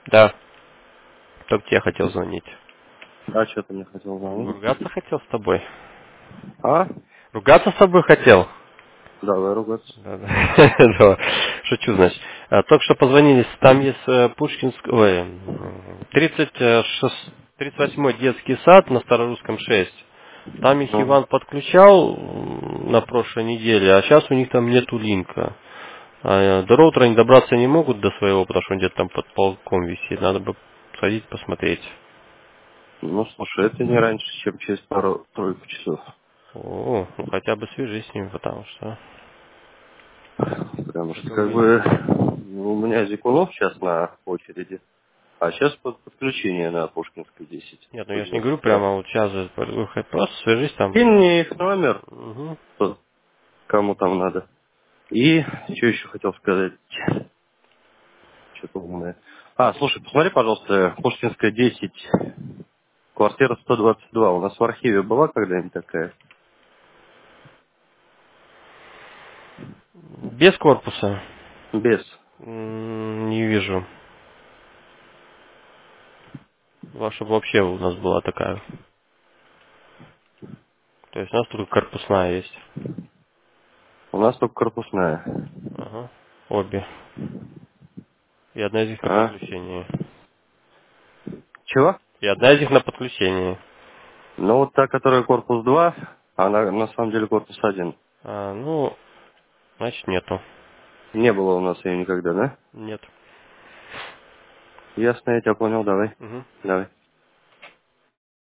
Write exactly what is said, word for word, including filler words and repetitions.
Да, только тебе хотел звонить. А что ты мне хотел звонить? Ругаться хотел с тобой? А? Ругаться с тобой хотел? Давай ругаться. Да, да. Да. Шучу, значит. А, Только что позвонили, там есть э, Пушкинск, ой, м, тридцать шесть, тридцать восьмой детский сад на Старорусском шесть. Там их Ну, Иван подключал м, на прошлой неделе, а сейчас у них там нету линка. А, до роутера они добраться не могут до своего, потому что он где-то там под полком висит. Надо бы сходить посмотреть. ну, слушай, это не раньше, чем через пару-тройку часов. О, ну хотя бы свяжись с ним, потому что Потому что, что-то как уже... бы, ну, у меня Зикунов сейчас на очереди, а сейчас под подключение на Пушкинской десять, Нет, ну сто я ж не говорю девяносто два. прямо вот сейчас же, просто свяжись там. Кинь мне их номер, Угу. тот, кому там надо. И что еще хотел сказать? Что-то умное. А, слушай, посмотри, пожалуйста, Пушкинская десять, квартира сто двадцать два. У нас в архиве была когда-нибудь такая? Без корпуса? Без. М, Не вижу. Ваша вообще у нас была такая. То есть у нас только корпусная есть. У нас только корпусная. Ага. Обе. И одна из них на А? подключении. Чего? И одна из них на подключении. Ну, вот та, которая корпус два, она на самом деле корпус один. А, ну, значит нету. Не было у нас ее никогда, да? Нет. Ясно, я тебя понял, давай. Угу. Давай.